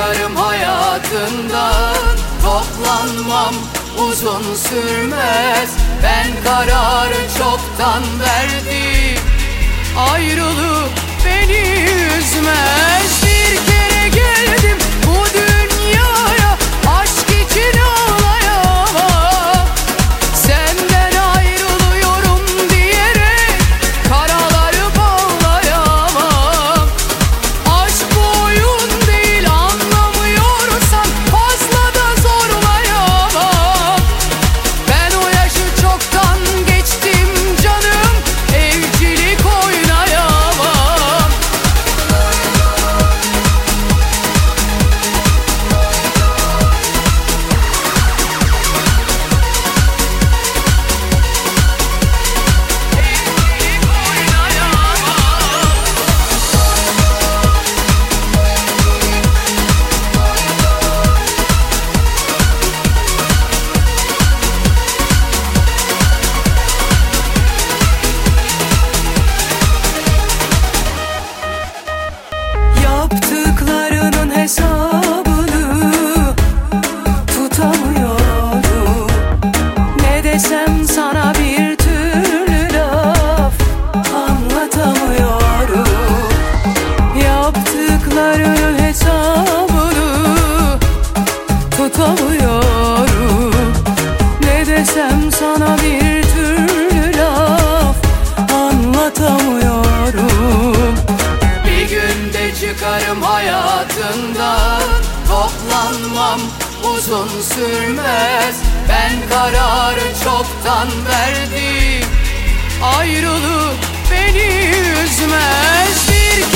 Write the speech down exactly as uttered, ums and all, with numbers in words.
çıkarım hayatından. Toplanmam uzun sürmez, ben kararı çoktan verdim. Ayrılık beni üzmez. Bir kere geldim bu dünyaya, aşk için ağlayamam. Senden ayrılıyorum diyerek karaları bağlayamam. Aşk bu oyun değil, anlamıyorsan fazla da zorlayamam. Ben o yaşı çoktan geçtim canım, evcilik oynayamam. Evcilik Yaptıklarının hesabını tutamıyorum. Ne desem sana bir türlü laf anlatamıyorum. Yaptıklarının hesabını tutamıyorum. Ne desem sana bir türlü laf anlatamıyorum. Bir günde çıkarım hayatından. Toplanmam uzun sürmez, ben kararı çoktan verdim. Ayrılık beni üzmez. Bir